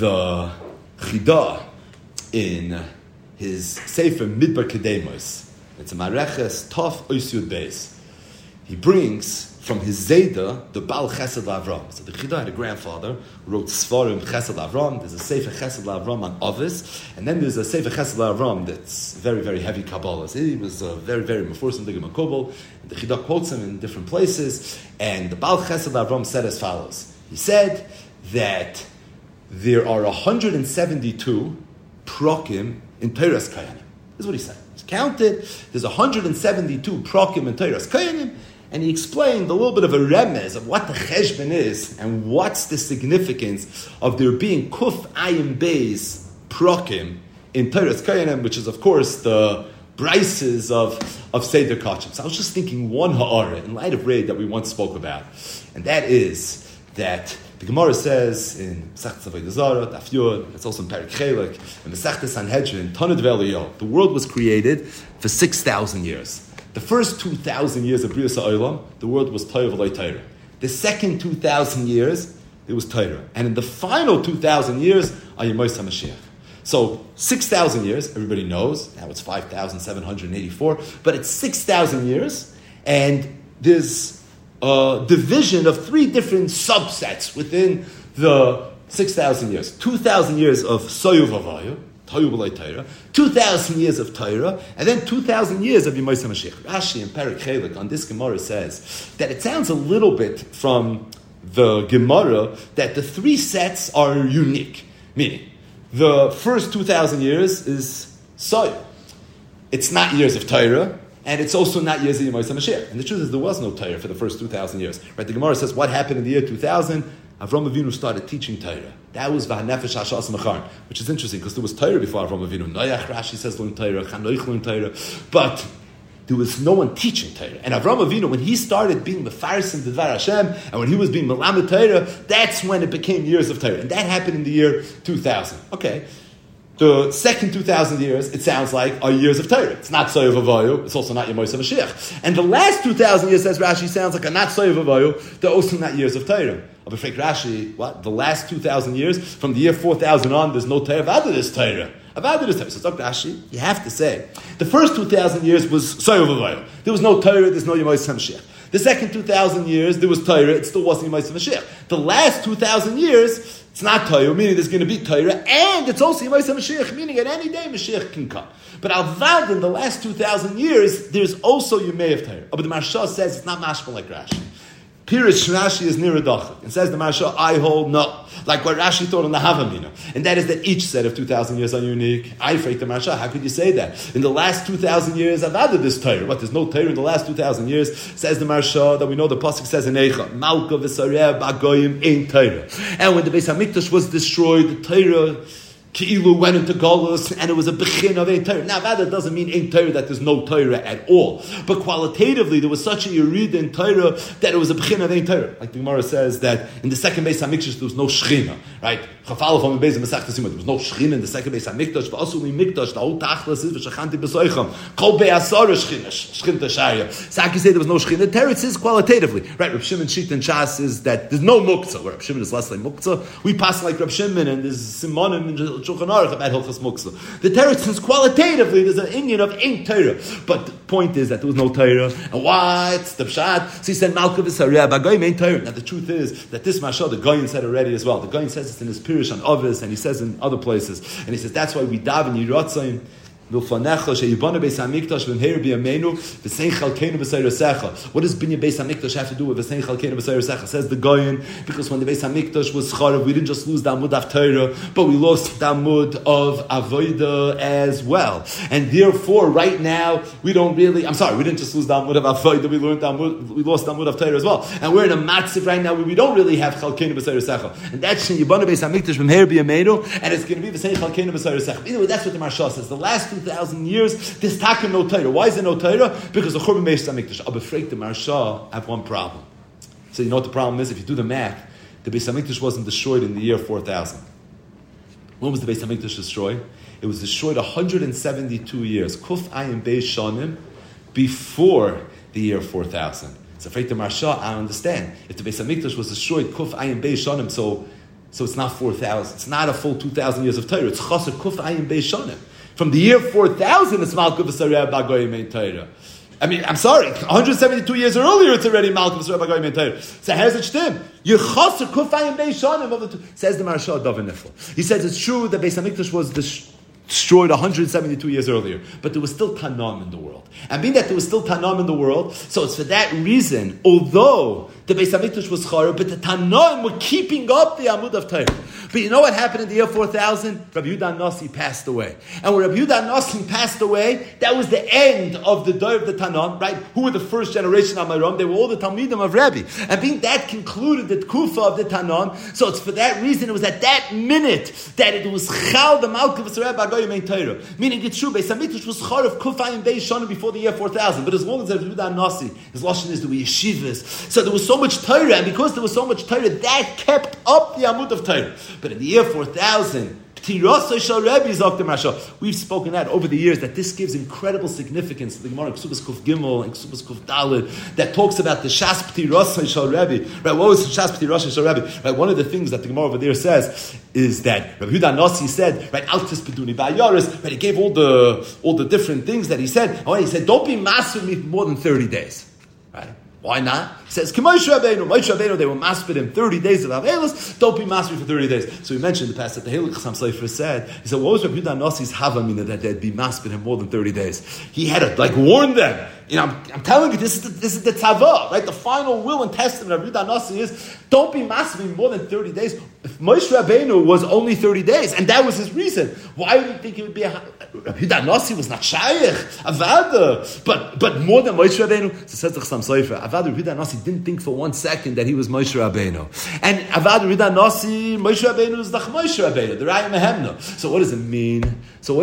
the Chida in his Sefer Midbar Kedemos. It's a Mareches Tov Ois Yud Beis. He brings from his Zayda the Baal Chesed Avram. So the Chida had a grandfather who wrote Sfarim Chesed Avram. There's a Sefer Chesed Avram on Avis, and then there's a Sefer Chesed Avram that's very, very heavy Kabbalah. So he was very, very Meforsim Digim Makobel. The Chida quotes him in different places, and the Baal Chesed Avram said as follows. He said that there are 172 prokim in Teiras Kayanim. This is what he said. He's counted. There's 172 prokim in Teiras Kayanim, and he explained a little bit of a remez of what the cheshbon is and what's the significance of there being kuf ayin beis prokim in Teiras Kayanim, which is of course the brises of Seder Kachim. So I was just thinking one ha'ara in light of Raid that we once spoke about, and that is that the Gemara says in Masechtas Avodah Zarah, Daf Yud, it's also in Perek Chelek, in Masechtas Sanhedrin, Tanad V'Eliyahu, the world was created for 6,000 years. The first 2,000 years of Brius HaOlam, the world was Torah v'lo Torah. The second 2,000 years, it was Torah. And in the final 2,000 years, Ayemos HaMashiach. So 6,000 years, everybody knows, now it's 5,784, but it's 6,000 years, and there's division of three different subsets within the 6,000 years. 2,000 years of Soyu Vavayu, Toyu B'lai Torah, 2,000 years of Torah, and then 2,000 years of Yemais HaMashiach. Rashi in Perek Chelek on this Gemara says that it sounds a little bit from the Gemara that the three sets are unique. Meaning, the first 2,000 years is Soyu. It's not years of Torah, and it's also not years of Yemais HaMashiach. And the truth is, there was no Torah for the first 2,000 years. Right? The Gemara says, what happened in the year 2000? Avram Avinu started teaching Torah. That was V'hanefesh ha'shas mecharn, which is interesting, because there was Torah before Avram Avinu. Noach, Rashi says, learn Torah, Chanoich learn Torah. But there was no one teaching Torah. And Avram Avinu, when he started being Mefarsim D'var Hashem, and when he was being Melamed Torah, that's when it became years of Torah. And that happened in the year 2000. Okay. The second 2,000 years, it sounds like, are years of Torah. It's not Soyev Avayu, it's also not Yemos HaMashiach. And the last 2,000 years, says Rashi, sounds like a not Soyev Avayu, they're also not years of Torah. But fake Rashi, what? The last 2,000 years, from the year 4,000 on, there's no Torah. Avada is Torah. Avada is Torah. So Dr. Rashi, you have to say, the first 2,000 years was Soyev Avayu. There was no Torah, there's no Yemos HaMashiach. The second 2,000 years, there was Torah, it still wasn't Yemos HaMashiach. The last 2,000 years, it's not Torah, meaning there's going to be Torah, and it's also Yemais HaMashiach, meaning at any day Mashiach can come. But Avad, in the last 2,000 years, there's also Yemei of Torah. But the Maharsha says it's not mashma like Rashi. Pirish Rashi is Niradachik. And says the Maharsha, I hold no. Like what Rashi thought on the Havamina. And that is that each set of 2,000 years are unique. I freak the Maharsha, how could you say that? In the last 2,000 years, I've added this Torah. What, there's no Torah in the last 2,000 years? Says the Maharsha, that we know the Pasuk says in Eicha, Malka v'sareh b'agoyim ein Torah. And when the Beis HaMikdash was destroyed, the Torah Ki'ilu went into Golus, and it was a bechin of Ein Torah. Now, that doesn't mean Ein Torah that there's no Torah at all. But qualitatively, there was such a Yerid in Torah that it was a bechin of Ein Torah. Like the Gemara says that in the second Beis HaMikdash there was no Shechina, right? Chafalach Beis HaMasechtas Yoma, there was no Shechina in the second Beis HaMikdash. V'asuli Mikdash, the whole Tachlis is v'shachanti b'soicham. Kol be'asara Shechina, Shechinta Shaya. So I can say there was no Shechina. Teretz is qualitatively, right? Reb Shimon Shit and Shas is that there's no Muktzah. Where Reb Shimon is less like Muktzah. We pass like Reb Shimon, and there's Simonim and Shulchan Aruch about Hilchas Muktzah. The teretz is qualitatively there's an Indian of Ein Torah, but the point is that there was no Torah. And what's the pshat? So he said Malka v'sareh b'agoyim Ein Torah. Now the truth is that this Mashal the Goyin said already as well. The Goyin says it's in his Pirush on Ovis, and he says in other places, and he says that's why we daven Yiratzayim. What does Binya Beis HaMikdash have to do with V'sein Chalkeinu B'Seir Secha? Says the Goyin, because when the Beis HaMikdash was Charav, we didn't just lose the Amud of Torah, but we lost the Amud of Avodah as well. And therefore, right now, we didn't just lose the Amud of Avodah, we lost the Amud of Torah as well. And we're in a matziv right now where we don't really have Chalkeinu B'Seir Secha. And that's Shin Yibana Beis HaMikdash V'mher B'Yameinu, and it's going to be V'sein Chalkeinu B'Seir Secha. Anyway, that's what the Maharsha says. The last 2,000 years, this taka no Torah. Why is there no Torah? Because the Churban Beis HaMikdash. I'm afraid the Maharsha have one problem. So you know what the problem is? If you do the math, the Beis HaMikdash wasn't destroyed in the year 4000. When was the Beis HaMikdash destroyed? It was destroyed 172 years. Kuf Ayin Beis Shanim before the year 4000. So afraid the Maharsha, I understand. If the Beis HaMikdash was destroyed, Kuf Ayin Beis Shanim, so So it's not 4,000. It's not a full 2,000 years of Torah. It's Chasar Kuf Ayin Beis Shanim. From the year 4,000, it's Malkuv V'Sarei Bagoyim Ein Torah. I mean, I'm sorry, 172 years earlier, it's already Malkuv V'Sarei Bagoyim Ein Torah. So how's it shtim? You Chasar Kuf Ayin Beis Shanim. Says the Maharsha Davar Nifl. He says it's true that Beis HaMikdash was destroyed 172 years earlier, but there was still Tanam in the world. And being that there was still Tanam in the world, so it's for that reason, although the Beis HaMikdash was Chara, but the Tanaim were keeping up the Amud of Torah. But you know what happened in the year 4000? Rabbi Yehuda Nasi passed away. And when Rabbi Yehuda Nasi passed away, that was the end of the Dor of the Tanam, right? Who were the first generation of Mayram? They were all the Talmidim of Rabbi. And being that concluded the Kufa of the Tanam, so it's for that reason, it was at that minute that it was Chal the Malkuv V'Sarei Bagoyim Ein Torah. Meaning it's true, Beis HaMikdash was Char of Kufa and Beis Shanim before the year 4000. But as long as Rabbi Yehuda Nasi, his Lashon is there were yeshivas. So there was so much Torah, and because there was so much Torah, that kept up the Amud of Torah. But in the year 4000, we've spoken that over the years, that this gives incredible significance to the Gemara in Ksubas Kuf Gimel and Ksubas Kuf Daled, that talks about the Shas P'tirasei Shal Rebbe. Right, what was the Shas P'tirasei Shal Rebbe? Right, one of the things that the Gemara over there says is that Rabbi Yehuda Nasi said, right, Altis Peduni Ba'yaris, right, he gave all the different things that he said. Oh, he said, don't be master with me for more than 30 days. Right? Why not? He says, Moshe Rabbeinu, they were maspid in 30 days of Avelis, don't be maspid for 30 days. So we mentioned in the past that the Halakha Chassam Sofer said, he said, what was Rabbi Yehuda Nasi's Havamina that they'd be maspid in more than 30 days? He had to, warn them. You know, I'm telling you, this is the tzava, right? The final will and testament of Rabbi Yehuda Nasi is, don't be maspid more than 30 days. If Moshe Rabbeinu was only 30 days, and that was his reason, why would you think it would be Rabbi Yehuda Nasi was not Shaykh, Avada, but more than Moshe Rabbeinu? So says the Chassam Sofer, Avada Rabbi Yehuda Nasi didn't think for 1 second that he was Moshe Rabbeinu. And Avada Rabbi Yehuda Nasi, Moshe Rabbeinu is the Moshe Rabbeinu, the Raya Mehemna. So what does it mean?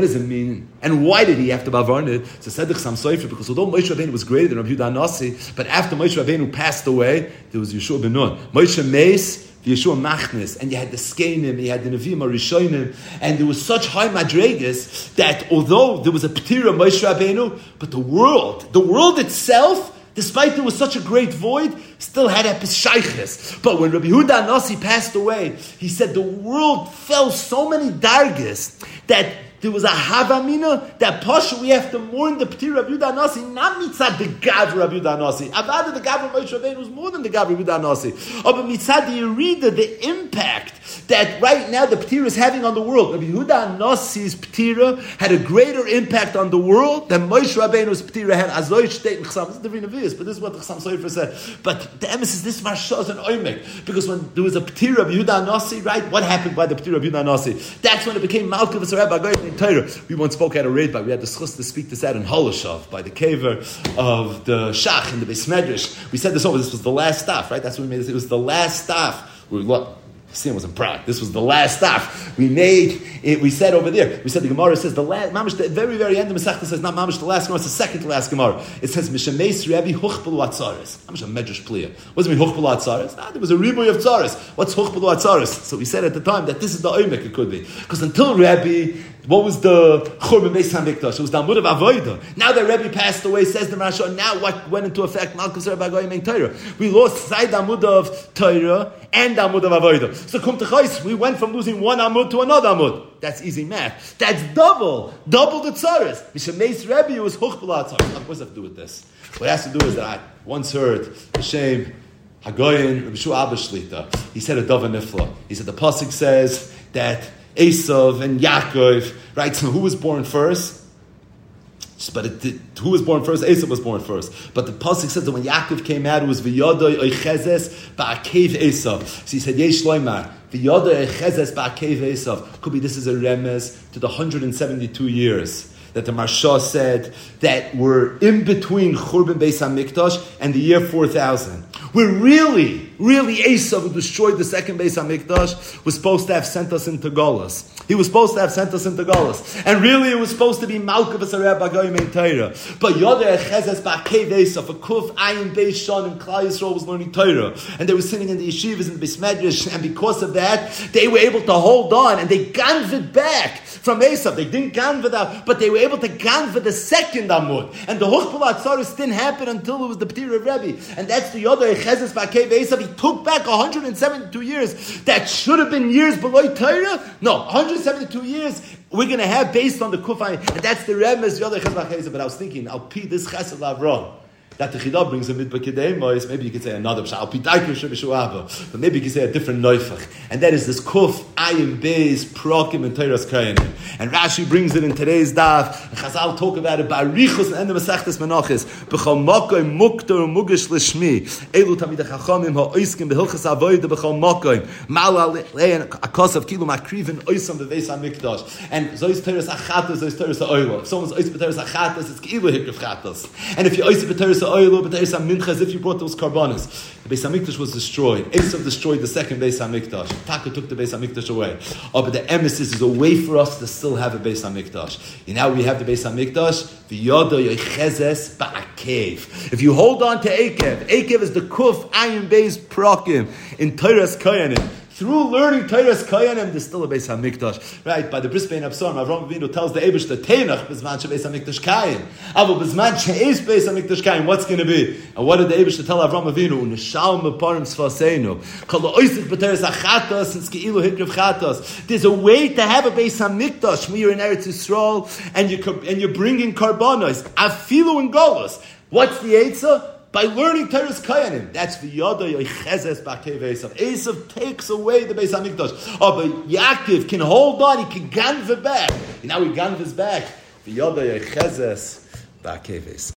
And why did he have to bavarn it? So said the Chassam Sofer, because although Moshe Rabbeinu was greater than Rabbi Yehuda Nasi, but after Moshe Rabbeinu passed away, there was Yeshua ben Nun. Moshe Meis, the Yeshua Machnis, and you had the Skenim, you had the Nevi'im Arishonim, and there was such high madregas that although there was a P'tira Moshe Rabbeinu, but the world itself, despite there was such a great void, still had a Peshayches. But when Rabbi Yehuda Nasi passed away, he said the world fell so many dargas that there was a Havamina that Pasha, we have to mourn the P'tir Rabbi Yehuda Nasi, not mitzad the Gav Rabbi Yehuda Nasi. Avada the Gav Rabbi Moshe Rabbeinu was more than the Gav Rabbi Yehuda Nasi. But mitzad the Yerida, the impact that right now the P'tira is having on the world. Rabbi Yehuda Nasi's P'tira had a greater impact on the world than Moshe Rabbeinu's P'tira had. Azoy Shteit and Chasam. This is the Vinavius, but this is what the Chassam Sofer said. But the emphasis, this Marsha is an oimek, because when there was a P'tira Rabbi Yehuda Nasi, right? What happened by the P'tira Rabbi Yehuda Nasi? That's when it became Malkuv V'Sarei Bagoyim Ein Torah. We once spoke at a raid, but we had the schus to speak this out in Holoshav by the caver of the Shach in the Beis Medrash. We said this over. This was the last staff, right? That's what we made. It was the last staff. Sin was in Prague. This was the last staff. We made it. We said over there. We said the Gemara says the last. Mamish, the very end of the Masechta says not Mamish the last Gemara. It's the second to last Gemara. It says Mishameis Rebbe Huchpelu Atzaris. Mamish a Medrash Pliya. What does it mean Huchpelu Atzaris? There was a riboy of Tzaris. What's Huchpelu Atzaris? So we said at the time that this is the Oimek it could be, because until Rebbe, what was the Churban Beis HaMikdash? It was the Amud of Avodah. Now that Rebbe passed away, says the Maharsha, now what went into effect? Malkuv V'Sarei Bagoyim Ein Torah. We lost side Amud of Torah and Amud of Avodah. So Kum Techais, we went from losing one Amud to another Amud. That's easy math. That's double the tzaras. Mishameis Rebbe was Huchpela tzaras. What does that have to do with this? What it has to do is that I once heard Hashem Hagoyin Rabbi Shua Abba Shlita. He said a Davar Nifla. He said the pasuk says that Esav and Yaakov, right? So who was born first? Who was born first? Esav was born first. But the pasuk says that when Yaakov came out, it was V'yodoi Oichezes Ba'akev Esav. So he said Yesh Loimar V'yodoi Oichezes Ba'akev Esav. Could be this is a remez to the 172 years that the Maharsha said that were in between Churban Beis HaMikdash and the year 4000. Where really Esav, who destroyed the second Beis HaMikdash, was supposed to have sent us into Golas. He was supposed to have sent us into Golas. And really it was supposed to be Malkuv V'Sarei Bagoyim Ein Torah. But Yodei Echezes Ba'akev Esav, a Kuf Ayin Beis Shanim, Klal Yisrael was learning Torah. And they were sitting in the yeshivas in the Beis Medrash, and because of that, they were able to hold on, and they ganved back from Esav. They didn't ganved out, but they were able to ganved the second Amud. And the Huchpela Tzaris didn't happen until it was the P'tir of Rebbe. And that's the Yodei Echezes Ba'akev Esav. He took back 172 years that should have been years below Torah? No, 172 years we're going to have based on the Kufay, and that's the Remez, but I was thinking, I'll pee this Chesed Lavron. That the Chidah brings a midbar kedema, maybe you could say another but maybe you could say a different neufach, and that is this kuf ayin beis prokim and Teiras Kayanim. And Rashi brings it in today's daf. And Chazal talk about it by Richos and the Masechtes Menachos. B'chol makoim muktor mugish l'shmi elu tamid hachachamim ha'oiskim behilchas avoda b'chol makoim mal le'en akasav kilu makrivin oisam beveis hamikdash. And zois Teiras achatas, zois Teiras ha'oilo. If someone's ois b'Teiras achatas, it's kilu hikriv chatas. And if you ois b'Teiras oil, but there's some mincha as if you brought those karbanos. The Beis Hamikdash was destroyed. Esav destroyed the second Beis Hamikdash. Taka took the Beis Hamikdash away. Oh, but the emesis is a way for us to still have a Beis Hamikdash. And now we have the Beis Hamikdash. V'yoda yochezes ba'akev. If you hold on to Akev, Akev is the kuf ayin beis prokim in Teiras Kayanim. Through learning Teiras Kayanim, there's still a Beis Hamikdash. Right, by the Brisbane Absalom, Avram Avinu tells the Eibush, the Teinach, Bizman Beis Hamikdash Kayim. Avo Bizman She'ez Beis Hamikdash Kayim, what's going to be? And what did the Eibush tell Avram Avinu? Nishal meparim sfaseinu. Kol oisik b'teres achatas, and skeilu hikriv chatas. There's a way to have a Beis Hamikdash when you're in Eretz Yisrael, and you're bringing karbanos. Afilu and golos. What's the Eitzah? By learning Teiras Kayanim, that's v'yada yochezes b'akev Esav. Esav takes away the Beis Hamikdash. Oh, but Yaakov can hold on. He can ganv it back. Now he ganv his back. V'yada yochezes b'akev Esav.